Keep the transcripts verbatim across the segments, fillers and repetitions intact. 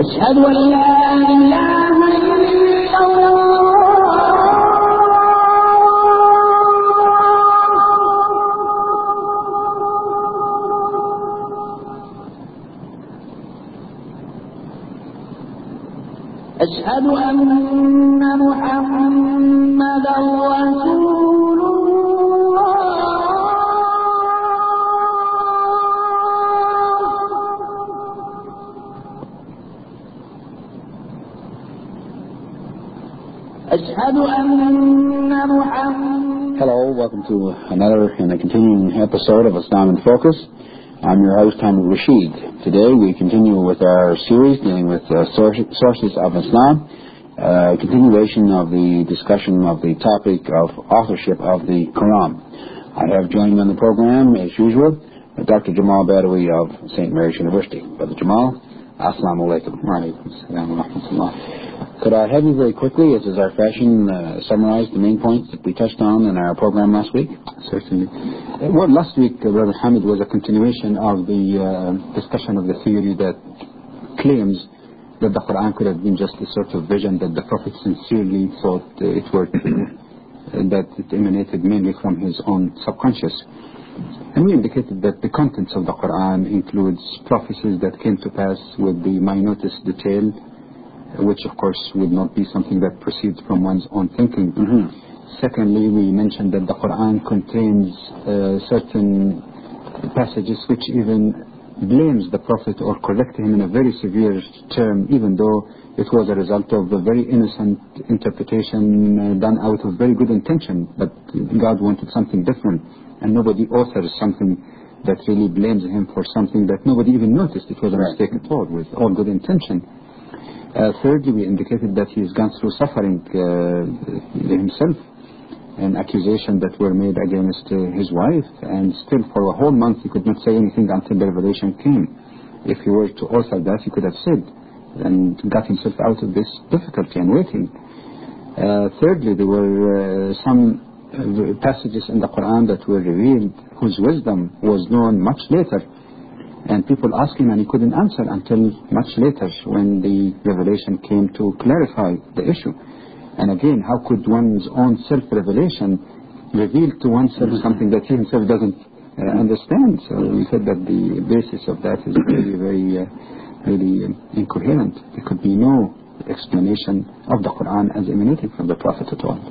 أشهد أن لا إله إلا الله أشهد أن محمدا رسول الله أشهد أن محمدا. Hello, welcome to another and a continuing episode of Islam in Focus. I'm your host, Hamid Rashid. Today we continue with our series dealing with uh, sources of Islam, a uh, continuation of the discussion of the topic of authorship of the Quran. I have joined me on the program, as usual, Doctor Jamal Badawi of Saint Mary's University. Brother Jamal, Assalamu alaikum. Wa alaikum assalam wa rahmatullah. Could I have you very quickly, as is our fashion, uh, summarize the main points that we touched on in our program last week? Certainly. Uh, well, last week, uh, Brother Hamid, was a continuation of the uh, discussion of the theory that claims that the Quran could have been just a sort of vision that the Prophet sincerely thought uh, it were true, uh, that it emanated mainly from his own subconscious. And we indicated that the contents of the Quran includes prophecies that came to pass with the minutest detail, which of course would not be something that proceeds from one's own thinking. Mm-hmm. Secondly, we mentioned that the Quran contains uh, certain passages which even blames the Prophet or corrects him in a very severe term, even though it was a result of a very innocent interpretation uh, done out of very good intention, but God wanted something different, and nobody authors something that really blames him for something that nobody even noticed. It was a right. mistake at all, with all good intention. Uh, thirdly, we indicated that he's gone through suffering uh, himself, and accusations that were made against uh, his wife, and still for a whole month he could not say anything until the revelation came. If he were to author that, he could have said and got himself out of this difficulty and waiting. Uh, thirdly, there were uh, some uh, passages in the Quran that were revealed whose wisdom was known much later, and people asked him and he couldn't answer until much later when the revelation came to clarify the issue. And again, how could one's own self-revelation reveal to oneself something that he himself doesn't uh, understand? So we said that the basis of that is very, very, uh, really uh, incoherent. There could be no explanation of the Quran as emanating from the Prophet at all.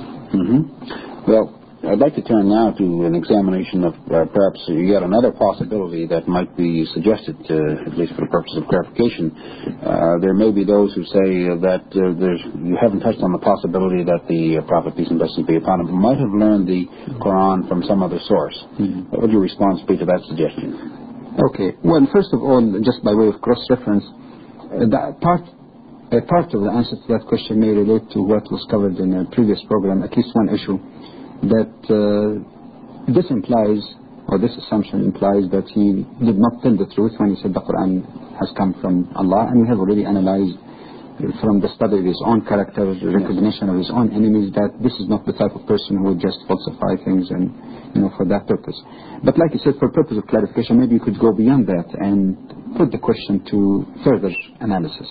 Mm-hmm. Well, I'd like to turn now to an examination of uh, perhaps yet another possibility that might be suggested, uh, at least for the purpose of clarification. Uh, there may be those who say uh, that uh, there's, you haven't touched on the possibility that the uh, Prophet, peace and blessings be upon him, might have learned the Quran from some other source. Mm-hmm. What would your response be to that suggestion? Okay. Well, first of all, just by way of cross-reference, uh, that part, a part of the answer to that question may relate to what was covered in a previous program, at least one issue, that uh, this implies, or this assumption implies, that he did not tell the truth when he said the Quran has come from Allah, and we have already analyzed from the study of his own character, the recognition of his own enemies, that this is not the type of person who would just falsify things and, you know, for that purpose. But like I said, for purpose of clarification, maybe you could go beyond that and put the question to further analysis.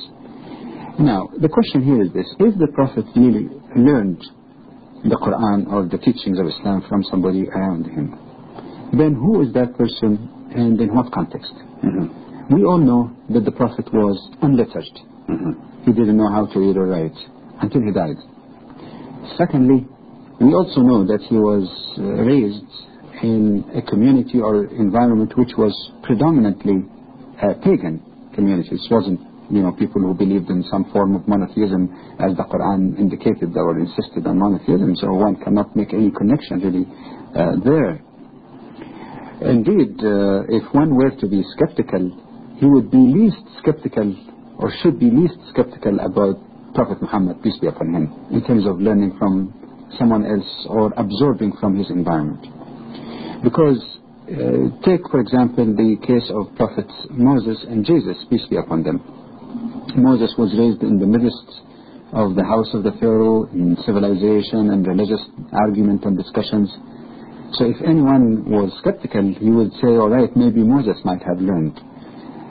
Now, the question here is this: if the Prophet really learned the Quran or the teachings of Islam from somebody around him, then who is that person and in what context? Mm-hmm. We all know that the Prophet was unlettered. Mm-hmm. He didn't know how to read or write until he died. Secondly, we also know that he was uh, raised in a community or environment which was predominantly a pagan community. It wasn't, you know, people who believed in some form of monotheism, as the Quran indicated, or insisted on monotheism, so one cannot make any connection really uh, there. Indeed, uh, if one were to be skeptical, he would be least skeptical, or should be least skeptical about Prophet Muhammad, peace be upon him, in terms of learning from someone else or absorbing from his environment. Because uh, take, for example, the case of Prophets Moses and Jesus, peace be upon them. Moses was raised in the midst of the house of the Pharaoh, in civilization and religious argument and discussions. So if anyone was skeptical, he would say, all right, maybe Moses might have learned.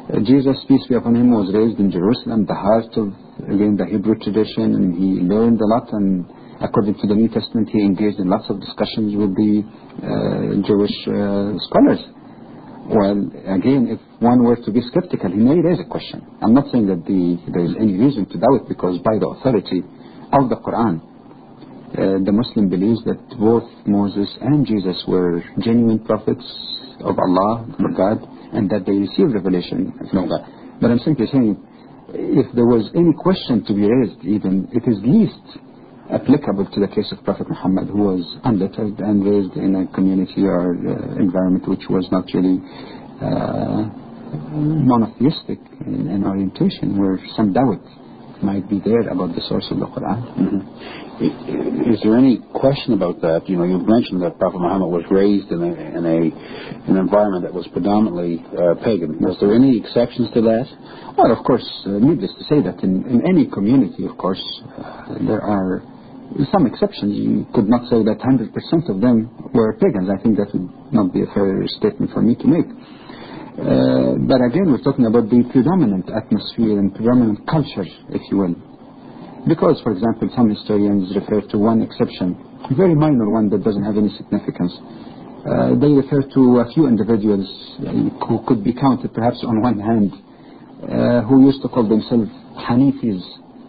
Uh, Jesus, peace be upon him, was raised in Jerusalem, the heart of, again, the Hebrew tradition, and he learned a lot, and according to the New Testament, he engaged in lots of discussions with the uh, Jewish uh, scholars. Well, again, if one were to be skeptical, he may raise a question. I'm not saying that the, there is any reason to doubt, because by the authority of the Quran, uh, the Muslim believes that both Moses and Jesus were genuine prophets of Allah, of God, and that they received revelation from God. But I'm simply saying, if there was any question to be raised, even, it is least applicable to the case of Prophet Muhammad, who was unlettered and raised in a community or uh, environment which was not really uh, monotheistic in, in orientation, where some doubt might be there about the source of the Quran. Mm-hmm. Is there any question about that? You know, you've mentioned that Prophet Muhammad was raised in a, in a an environment that was predominantly uh, pagan. Was there any exceptions to that? Well, of course, uh, needless to say that in, in any community, of course, uh, there are some exceptions. You could not say that one hundred percent of them were pagans. I think that would not be a fair statement for me to make. Uh, but again, we're talking about the predominant atmosphere and predominant culture, if you will. Because, for example, some historians refer to one exception, a very minor one that doesn't have any significance. Uh, they refer to a few individuals uh, who could be counted perhaps on one hand, uh, who used to call themselves Hanifis.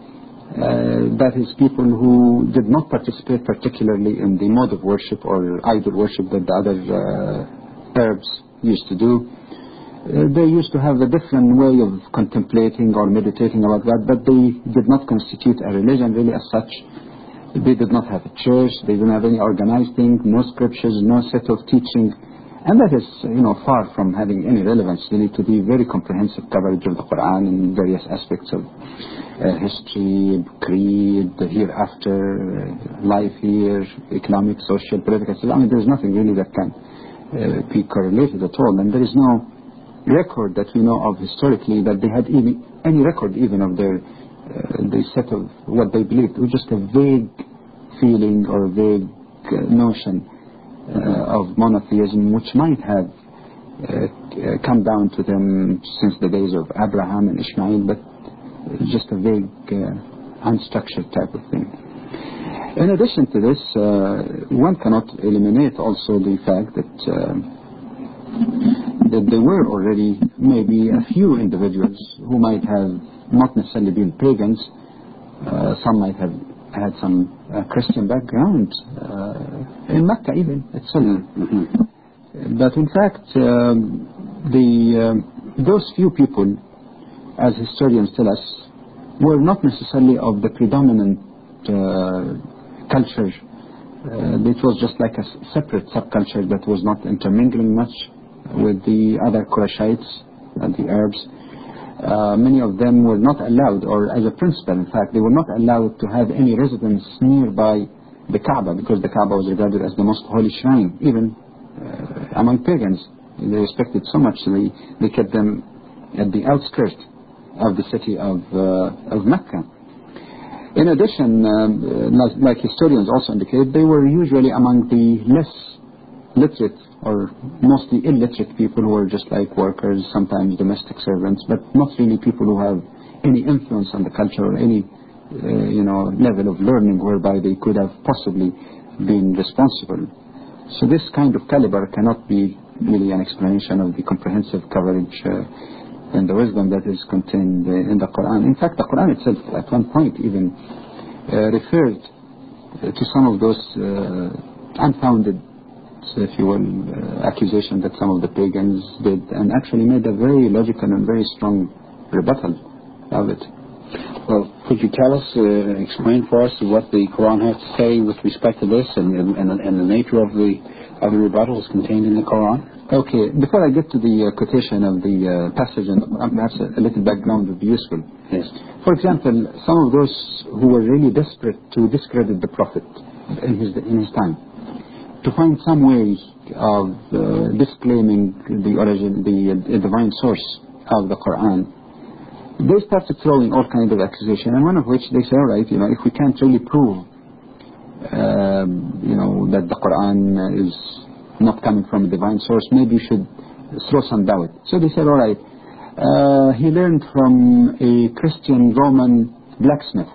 Uh, that is, people who did not participate particularly in the mode of worship or idol worship that the other uh, Arabs used to do. Uh, they used to have a different way of contemplating or meditating about God, but they did not constitute a religion really as such. They did not have a church, they didn't have any organized thing, no scriptures, no set of teaching, and that is, you know, far from having any relevance really to the very comprehensive coverage of the Quran in various aspects of uh, history, creed, the hereafter, uh, life here, economic, social, political. I mean, there's nothing really that can uh, be correlated at all, and there is no record that we know of historically that they had even any record even of their uh, the set of what they believed. It was just a vague feeling or a vague uh, notion uh, of monotheism, which might have uh, come down to them since the days of Abraham and Ishmael, but just a vague, uh, unstructured type of thing. In addition to this, uh, one cannot eliminate also the fact that uh, that there were already maybe a few individuals who might have not necessarily been pagans. Uh, some might have had some uh, Christian background uh, in Mecca even itself. Mm-hmm. But in fact, um, the um, those few people, as historians tell us, were not necessarily of the predominant uh, culture. Uh, it was just like a separate subculture that was not intermingling much with the other Qurayshites and the Arabs. Uh, many of them were not allowed, or as a principle, in fact, they were not allowed to have any residence nearby the Kaaba, because the Kaaba was regarded as the most holy shrine, even uh, among pagans. They respected so much, so they, they kept them at the outskirts of the city of, uh, of Mecca. In addition, um, like historians also indicate, they were usually among the less literate or mostly illiterate people who were just like workers, sometimes domestic servants, but not really people who have any influence on the culture or any uh, you know, level of learning whereby they could have possibly been responsible. So this kind of caliber cannot be really an explanation of the comprehensive coverage uh, and the wisdom that is contained uh, in the Quran. In fact, the Quran itself at one point even uh, referred uh, to some of those uh, unfounded, if you will, uh, accusation that some of the pagans did, and actually made a very logical and very strong rebuttal of it. Well, could you tell us, uh, explain for us what the Quran has to say with respect to this, and, and, and the nature of the of the rebuttals contained in the Quran? Okay, before I get to the uh, quotation of the uh, passage in the Quran, perhaps a, a little background would be useful. Yes. For example, some of those who were really desperate to discredit the Prophet in his in his time, to find some way of uh, disclaiming the origin, the uh, divine source of the Quran, they started throwing all kinds of accusations, and one of which they say, all right, you know, if we can't really prove, uh, you know, that the Quran is not coming from a divine source, maybe you should throw some doubt. So they said, all right, uh, he learned from a Christian Roman blacksmith.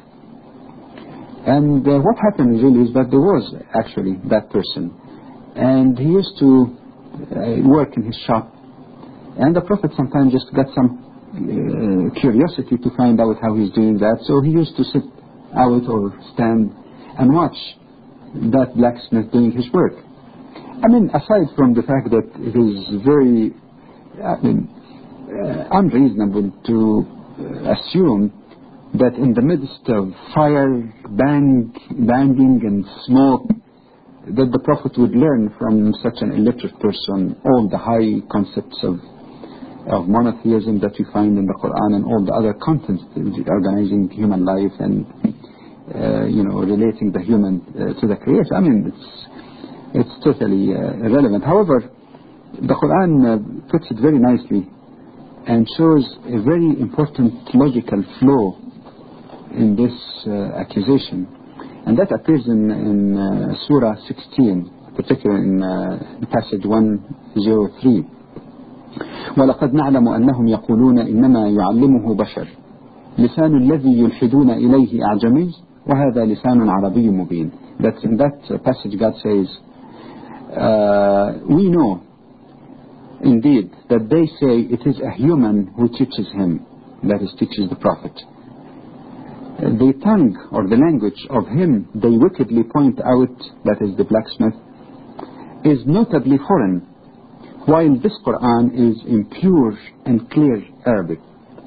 And uh, what happened really is that there was actually that person. And he used to uh, work in his shop. And the Prophet sometimes just got some uh, curiosity to find out how he's doing that. So he used to sit out or stand and watch that blacksmith doing his work. I mean, aside from the fact that it is very I mean, uh, unreasonable to uh, assume that in the midst of fire, bang, banging and smoke, that the Prophet would learn from such an illiterate person all the high concepts of of monotheism that we find in the Quran and all the other contents organizing human life and uh, you know relating the human uh, to the Creator. I mean, it's it's totally uh, irrelevant. However, the Quran uh, puts it very nicely and shows a very important logical flow in this uh, accusation, and that appears in, in uh, Surah sixteen, particularly in uh, passage one oh three. وَلَقَدْ نَعْلَمُ أَنَّهُمْ يَقُولُونَ إِنَّمَا يُعَلِّمُهُ بَشَرٌ لِسَانُ الَّذِي يُلْحِدُونَ إِلَيْهِ أَعْجَمِيٌّ وَهَذَا لِسَانٌ عَرَبِيٌّ مُبِينٌ. That in that uh, passage God says, uh, we know indeed that they say it is a human who teaches him, that is, teaches the Prophet. The tongue or the language of him they wickedly point out, that is the blacksmith, is notably foreign, while this Quran is in pure and clear Arabic.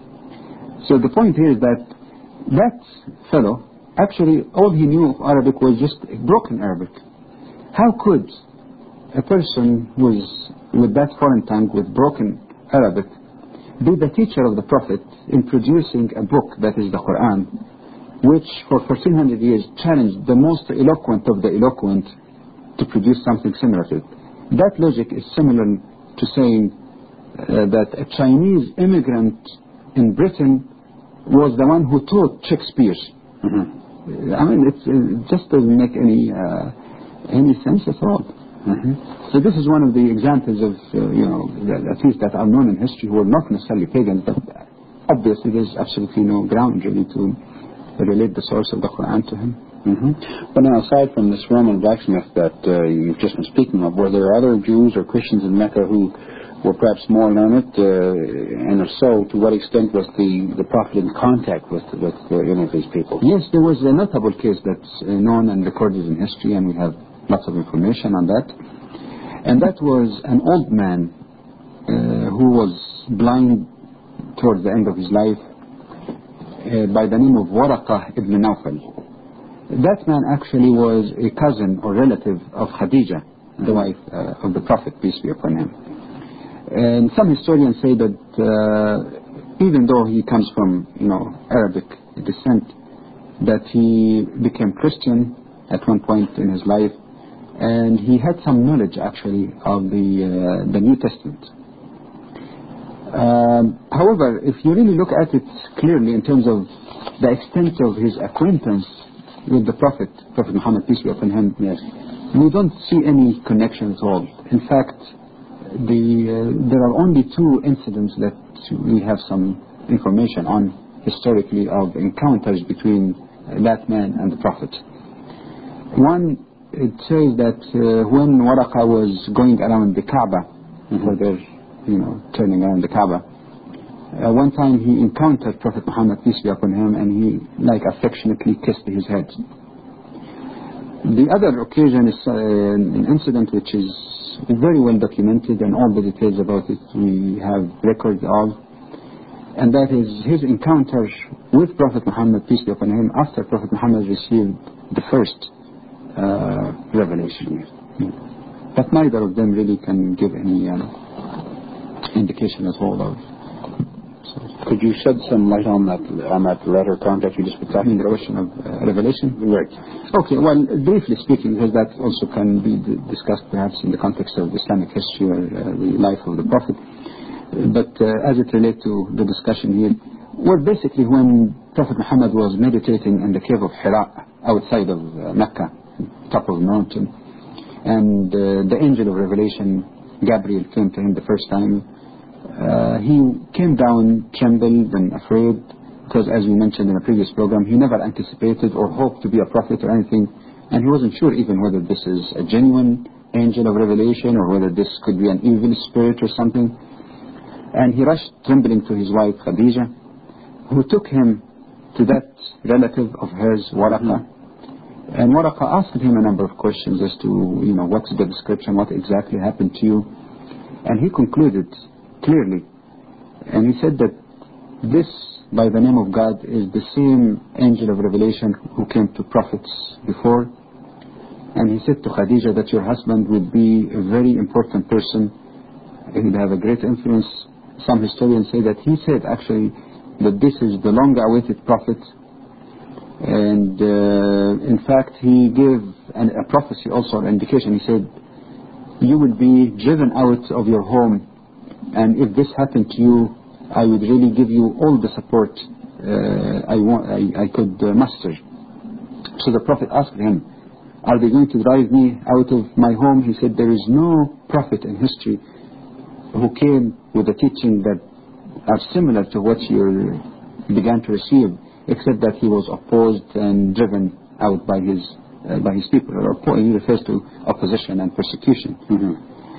So the point here is that that fellow, actually all he knew of Arabic was just broken Arabic. How could a person who is with that foreign tongue, with broken Arabic, be the teacher of the Prophet in producing a book that is the Quran, which for fourteen hundred years challenged the most eloquent of the eloquent to produce something similar to it? That logic is similar to saying uh, that a Chinese immigrant in Britain was the one who taught Shakespeare. Mm-hmm. I mean, it's, it just doesn't make any uh, any sense at all. Mm-hmm. So this is one of the examples of, uh, you know, that, at least that are known in history, who are not necessarily pagans, but obviously there's absolutely no ground really to relate the source of the Quran to him. Mm-hmm. But now, aside from this Roman blacksmith that uh, you've just been speaking of, were there other Jews or Christians in Mecca who were perhaps more learned, uh, and if so, to what extent was the, the Prophet in contact with, with uh, any of these people? Yes, there was a notable case that's uh, known and recorded in history, and we have lots of information on that. And that was an old man uh, who was blind towards the end of his life uh, by the name of Waraqah ibn Nawfal. That man actually was a cousin or relative of Khadija, the wife uh, of the Prophet, peace be upon him. And some historians say that uh, even though he comes from, you know, Arabic descent, that he became Christian at one point in his life, and he had some knowledge actually of the uh, the New Testament. Um, however, if you really look at it clearly in terms of the extent of his acquaintance with the Prophet, Prophet Muhammad, peace be upon him, yes, we don't see any connection at all. In fact, the uh, there are only two incidents that we have some information on historically of encounters between that man and the Prophet. One, it says that uh, when Waraqah was going around the Kaaba, mm-hmm. where they're, you know, turning around the Kaaba, uh, one time he encountered Prophet Muhammad, peace be upon him, and he, like, affectionately kissed his head. The other occasion is uh, an incident which is very well documented, and all the details about it we have records of, and that is his encounter with Prophet Muhammad, peace be upon him, after Prophet Muhammad received the first uh, revelation. But neither of them really can give any um, indication at all of. So, could you shed some light on that on that latter context you just put that in the question of uh, revelation? Right. Okay. Well, briefly speaking, because that also can be d- discussed perhaps in the context of Islamic history or uh, the life of the Prophet. But uh, as it relates to the discussion here, well, basically when Prophet Muhammad was meditating in the cave of Hira outside of uh, Mecca, top of the mountain, and uh, the angel of revelation, Gabriel, came to him the first time, uh, he came down trembled and afraid, because as we mentioned in a previous program, he never anticipated or hoped to be a prophet or anything, and he wasn't sure even whether this is a genuine angel of revelation or whether this could be an evil spirit or something. And he rushed trembling to his wife Khadija, who took him to that relative of hers, Waraqa. Mm-hmm. And Waraqa asked him a number of questions as to, you know, what's the description, what exactly happened to you. And he concluded clearly, and he said that this, by the name of God, is the same angel of revelation who came to prophets before. And he said to Khadija that your husband would be a very important person. He would have a great influence. Some historians say that he said actually that this is the long-awaited prophet. And uh, in fact, he gave an, a prophecy also, an indication. He said, you will be driven out of your home, and if this happened to you, I would really give you all the support uh, I, want, I, I could uh, muster. So the prophet asked him, are they going to drive me out of my home? He said, there is no prophet in history who came with a teaching that are similar to what you began to receive, except that he was opposed and driven out by his uh, by his people. Or he refers to opposition and persecution. Mm-hmm.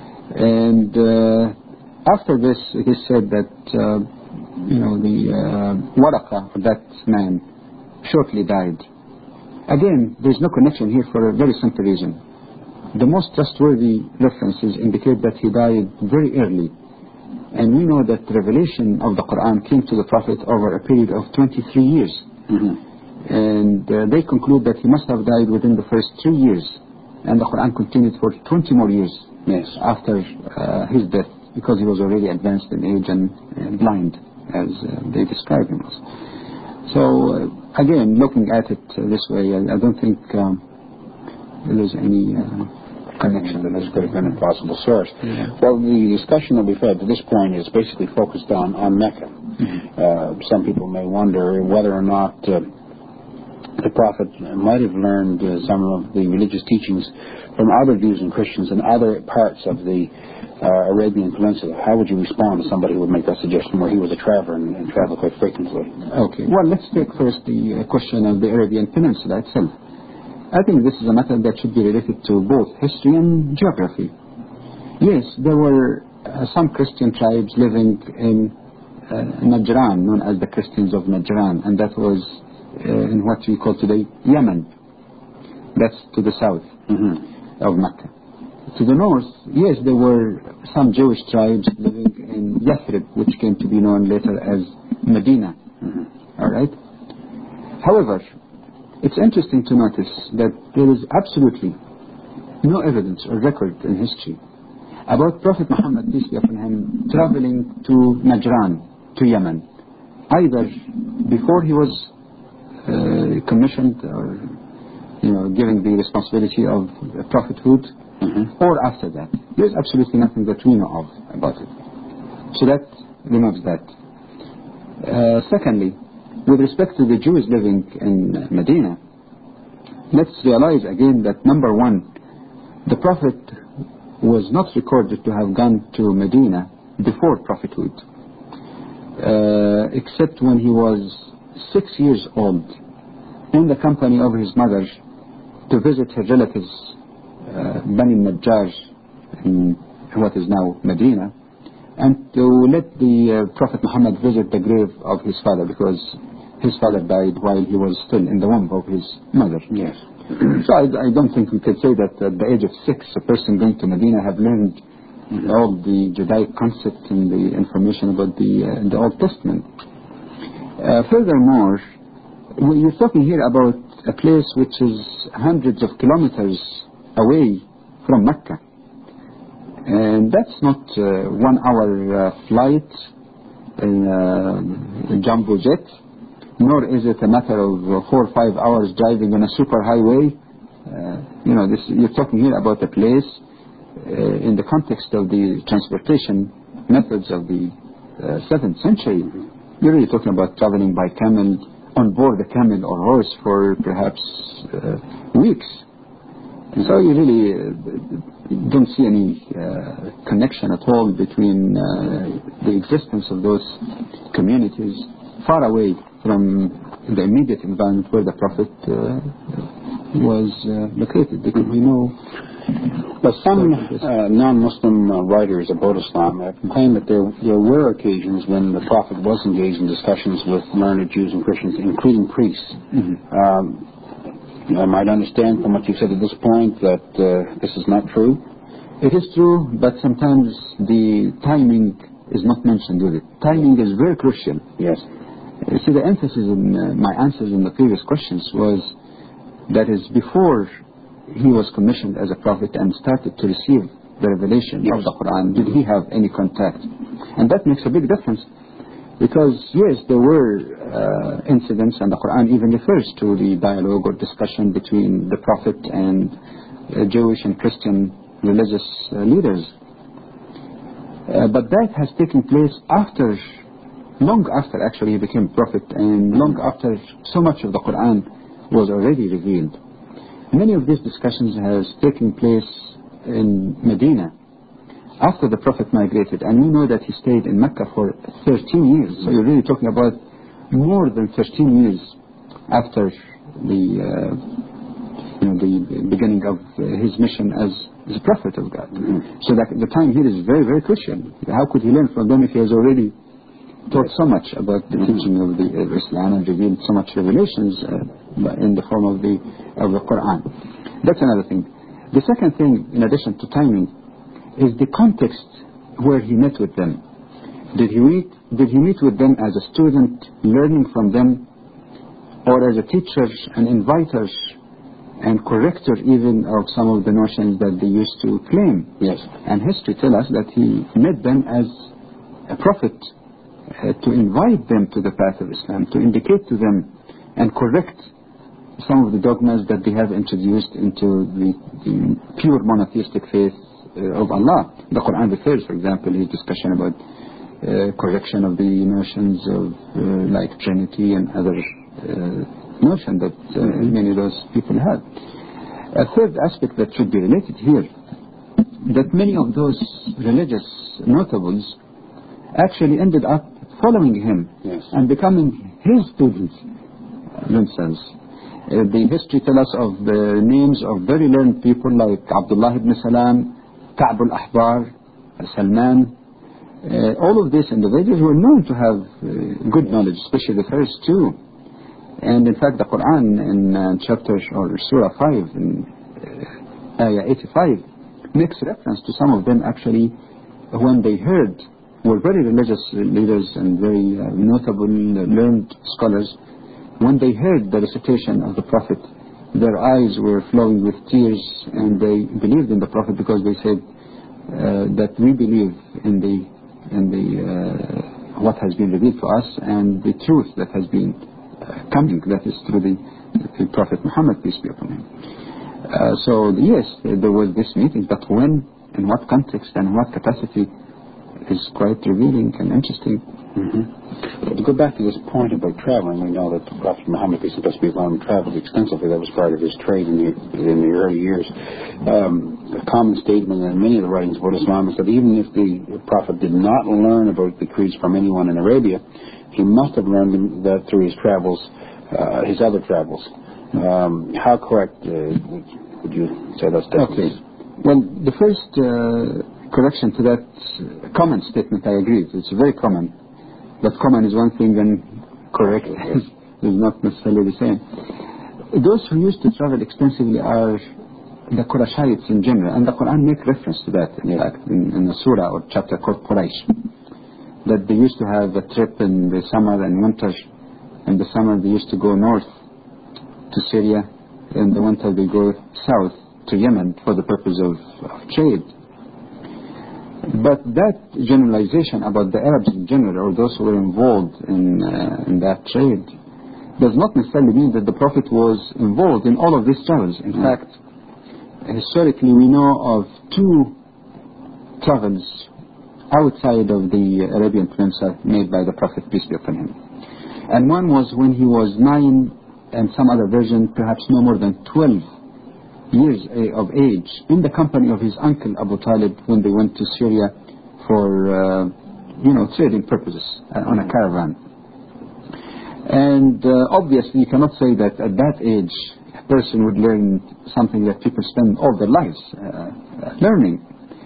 And uh, after this, it is said that uh, you know the uh, Waraqa, that man, shortly died. Again, there is no connection here for a very simple reason. The most trustworthy references indicate that he died very early. And we know that the revelation of the Quran came to the Prophet over a period of twenty-three years. Mm-hmm. And uh, they conclude that he must have died within the first three years. And the Quran continued for twenty more years yes. after uh, his death, because he was already advanced in age and, and blind, as uh, they describe him as. So, uh, again, looking at it uh, this way, I, I don't think um, there's any uh, connection that this could have been a possible source. Yeah. Well, the discussion that we've had to this point is basically focused on, on Mecca. Mm-hmm. Uh, some people may wonder whether or not uh, the Prophet might have learned uh, some of the religious teachings from other Jews and Christians in other parts of the uh, Arabian Peninsula. How would you respond to somebody who would make that suggestion where he was a traveler and, and traveled quite frequently? Okay, well, let's take first the uh, question of the Arabian Peninsula itself. I think this is a matter that should be related to both history and geography. Yes, there were uh, some Christian tribes living in uh, Najran, known as the Christians of Najran, and that was uh, in what we call today Yemen. That's to the south mm-hmm. of Mecca. To the north, yes, there were some Jewish tribes living in Yathrib, which came to be known later as Medina. Mm-hmm. All right? However, it's interesting to notice that there is absolutely no evidence or record in history about Prophet Muhammad, peace be upon him, traveling to Najran, to Yemen, either before he was uh, commissioned or, you know, given the responsibility of prophethood, mm-hmm. or after that. There's absolutely nothing that we know of about it. So that removes that. Uh, secondly, with respect to the Jews living in Medina, let's realize again that number one, the Prophet was not recorded to have gone to Medina before prophethood, uh, except when he was six years old, in the company of his mother, to visit her relatives, uh, Bani Najjar, in what is now Medina, and to let the uh, Prophet Muhammad visit the grave of his father, because his father died while he was still in the womb of his mother. Yes. So I, I don't think we could say that at the age of six, a person going to Medina have learned mm-hmm. all the Judaic concepts and the information about the, uh, the Old Testament. Uh, furthermore, you're talking here about a place which is hundreds of kilometers away from Mecca. And that's not uh, one hour uh, flight in uh, a jumbo jet, nor is it a matter of uh, four or five hours driving on a superhighway. Uh, you know, this, you're talking here about a place uh, in the context of the transportation methods of the uh, seventh century. You're really talking about traveling by camel, on board a camel or horse for perhaps uh, weeks. So you really uh, don't see any uh, connection at all between uh, the existence of those communities far away from the immediate environment where the Prophet uh, was uh, located, because we know. But some uh, non-Muslim uh, writers about Islam have claimed that there, there were occasions when the Prophet was engaged in discussions with learned Jews and Christians, including priests. Mm-hmm. Um, I might understand from what you've said at this point that uh, this is not true. It is true, but sometimes the timing is not mentioned with it. Timing is very crucial. Yes. You see, the emphasis in uh, my answers in the previous questions was that is before he was commissioned as a prophet and started to receive the revelation yes. of the Quran, did he have any contact? And that makes a big difference, because yes, there were uh, incidents, and the Quran even refers to the dialogue or discussion between the Prophet and uh, Jewish and Christian religious uh, leaders. Uh, but that has taken place after, long after actually he became prophet, and long after so much of the Quran was already revealed. Many of these discussions has taken place in Medina after the Prophet migrated, and we know that he stayed in Mecca for thirteen years. So you're really talking about more than thirteen years after the uh, you know the beginning of his mission as, as a prophet of God. Mm-hmm. So that the time here is very, very crucial. How could he learn from them if he has already taught so much about the mm-hmm. teaching of the of Islam and revealed so much revelations uh, in the form of the of the Quran? That's another thing. The second thing, in addition to timing, is the context where he met with them. Did he meet did he meet with them as a student learning from them, or as a teacher and inviter and corrector even of some of the notions that they used to claim? Yes. And history tells us that he met them as a prophet uh, to invite them to the path of Islam, to indicate to them and correct some of the dogmas that they have introduced into the, the pure monotheistic faith uh, of Allah. The Quran refers, for example, his discussion about uh, correction of the notions of uh, like Trinity and other uh, notions that uh, mm-hmm. many of those people have. A third aspect that should be related here, that many of those religious notables actually ended up following him yes. and becoming his students themselves. Uh, the history tells us of the names of very learned people like Abdullah ibn Salam, Ka'b al-Ahbar, Salman. Uh, all of these individuals were known to have uh, good knowledge, especially the first two. And in fact, the Quran in uh, chapter or Surah five, in uh, Ayah eighty-five, makes reference to some of them actually when they heard, were very religious leaders and very uh, notable, uh, learned scholars. When they heard the recitation of the Prophet, their eyes were flowing with tears, and they believed in the Prophet because they said uh, that we believe in the in the uh, what has been revealed to us and the truth that has been uh, coming, that is through the, the Prophet Muhammad, peace be upon him. Uh, so yes, there was this meeting, but when, in what context, and what capacity is quite revealing and interesting. Mm-hmm. But to go back to this point about traveling, we know that the Prophet Muhammad, peace be upon him, traveled extensively. That was part of his trade in the in the early years. Um, a common statement in many of the writings about Islam is that even if the Prophet did not learn about the creeds from anyone in Arabia, he must have learned that through his travels, uh, his other travels. Um, how correct uh, would you say that's definitely? Okay. Well, the first uh, correction to that common statement, I agree. It's very common. But common is one thing and correct is, is not necessarily the same. Those who used to travel extensively are the Qurayshites in general, and the Quran makes reference to that, in fact, in, in the surah or chapter called Quraysh, that they used to have a trip in the summer and winter. In the summer they used to go north to Syria, in the winter they go south to Yemen for the purpose of, of trade. But that generalization about the Arabs in general, or those who were involved in, uh, in that trade, does not necessarily mean that the Prophet was involved in all of these travels. In mm. fact, historically we know of two travels outside of the Arabian Peninsula made by the Prophet, peace be upon him. And one was when he was nine, and some other version perhaps no more than twelve years of age in the company of his uncle Abu Talib when they went to Syria for, uh, you know, trading purposes uh, on a caravan. And uh, obviously you cannot say that at that age a person would learn something that people spend all their lives uh, learning.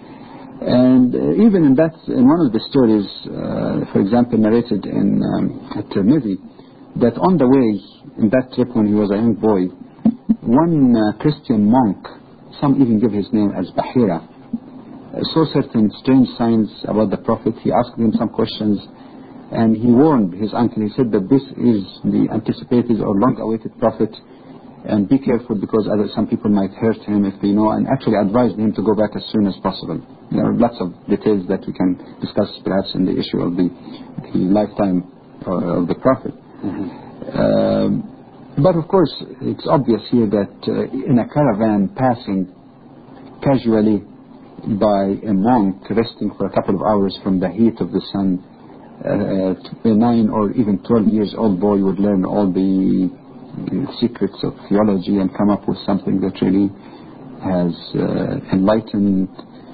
And uh, even in that, in one of the stories, uh, for example, narrated in um, at Tirmidhi, that on the way, in that trip when he was a young boy, one uh, Christian monk, some even give his name as Bahira, uh, saw certain strange signs about the Prophet. He asked him some questions, and he warned his uncle. He said that this is the anticipated or long-awaited Prophet, and be careful because other, some people might hurt him if they know, and actually advised him to go back as soon as possible. There are lots of details that we can discuss perhaps in the issue of the, the lifetime uh, of the Prophet. Mm-hmm. Um, but of course it's obvious here that uh, in a caravan passing casually by a monk resting for a couple of hours from the heat of the sun, uh, a nine or even twelve years old boy would learn all the secrets of theology and come up with something that really has uh, enlightened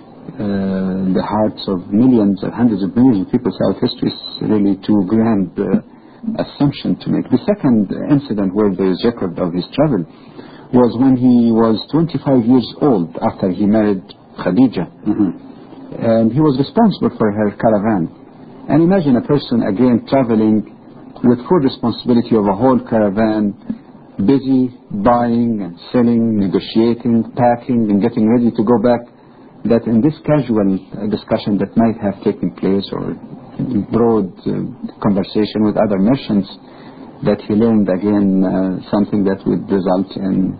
uh, the hearts of millions or hundreds of millions of people throughout history. Is really too grand uh, assumption to make. The second incident where there is record of his travel was when he was twenty-five years old after he married Khadija. Mm-hmm. And he was responsible for her caravan. And imagine a person again traveling with full responsibility of a whole caravan, busy buying and selling, negotiating, packing and getting ready to go back, that in this casual uh, discussion that might have taken place or broad uh, conversation with other merchants, that he learned again uh, something that would result in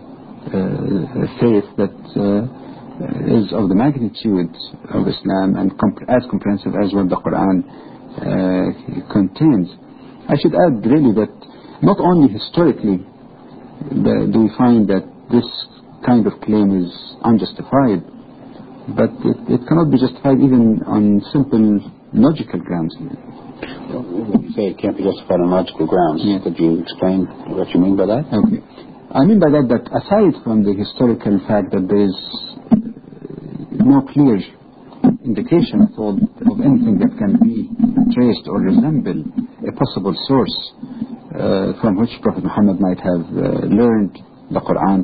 uh, faith that uh, is of the magnitude of Islam and comp- as comprehensive as what the Quran uh, contains. I should add really that not only historically the, do we find that this kind of claim is unjustified, but it, it cannot be justified even on simple logical grounds. Well, when you say it can't be justified on logical grounds, yeah. Could you explain what you mean by that? Okay. I mean by that that aside from the historical fact that there is no clear indication at all of anything that can be traced or resemble a possible source uh, from which Prophet Muhammad might have uh, learned the Quran,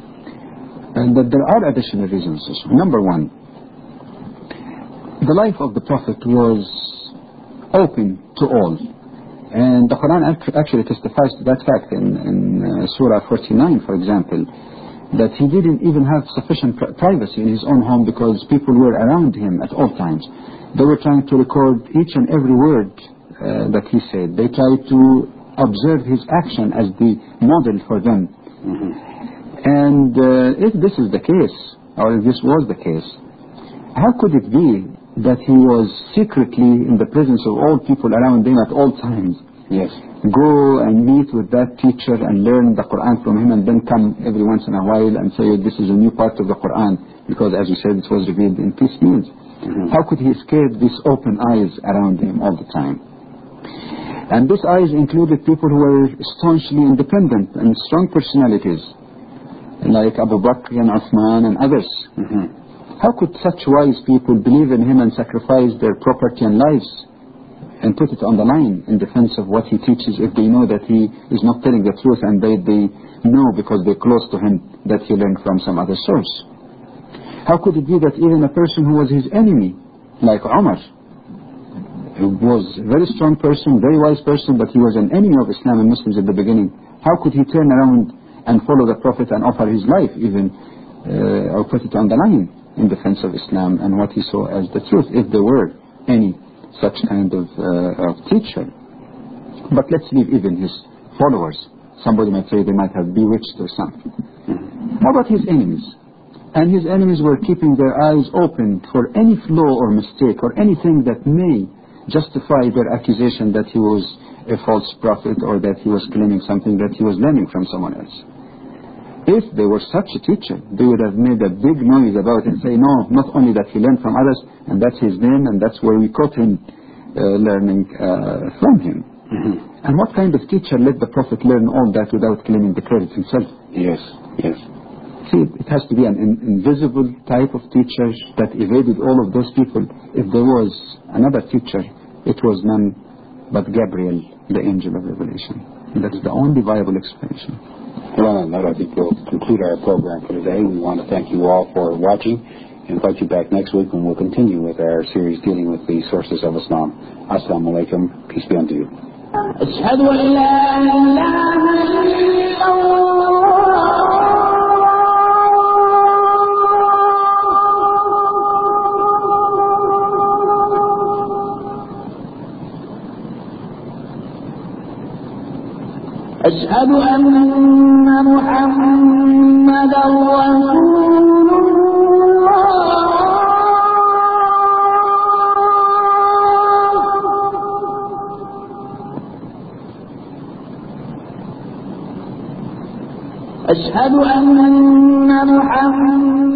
and that there are additional reasons. Number one, the life of the Prophet was open to all, and the Quran actually testifies to that fact in, in uh, Surah forty-nine, for example, that he didn't even have sufficient pri- privacy in his own home because people were around him at all times. They were trying to record each and every word uh, that he said. They tried to observe his action as the model for them. Mm-hmm. And uh, if this is the case, or if this was the case, how could it be that he was secretly in the presence of all people around him at all times? Yes. Go and meet with that teacher and learn the Quran from him, and then come every once in a while and say this is a new part of the Quran, because as you said it was revealed in piecemeal. Mm-hmm. How could he escape these open eyes around him all the time? And these eyes included people who were staunchly independent and strong personalities like Abu Bakr and Uthman and others. Mm-hmm. How could such wise people believe in him and sacrifice their property and lives and put it on the line in defense of what he teaches if they know that he is not telling the truth, and they, they know because they're close to him that he learned from some other source? How could it be that even a person who was his enemy, like Umar, who was a very strong person, very wise person, but he was an enemy of Islam and Muslims at the beginning, how could he turn around and follow the Prophet and offer his life even, uh, or put it on the line in defense of Islam and what he saw as the truth, if there were any such kind of, uh, of teacher? But let's leave even his followers. Somebody might say they might have bewitched or something. Mm-hmm. How about his enemies? And his enemies were keeping their eyes open for any flaw or mistake or anything that may justify their accusation that he was a false prophet or that he was claiming something that he was learning from someone else. If they were such a teacher, they would have made a big noise about it and say, no, not only that he learned from others, and that's his name, and that's where we caught him uh, learning uh, from him. Mm-hmm. And what kind of teacher let the Prophet learn all that without claiming the credit himself? Yes, yes. see, it has to be an in, invisible type of teacher that evaded all of those people. If there was another teacher, it was none but Gabriel, the angel of revelation. And that's the only viable explanation. Well, on that, I think we'll conclude our program for today. We want to thank you all for watching and invite you back next week when we'll continue with our series dealing with the sources of Islam. Assalamu alaikum. Peace be unto you. أشهد أن لا إله إلا الله أشهد أن محمدا رسول أشهد أن محمدا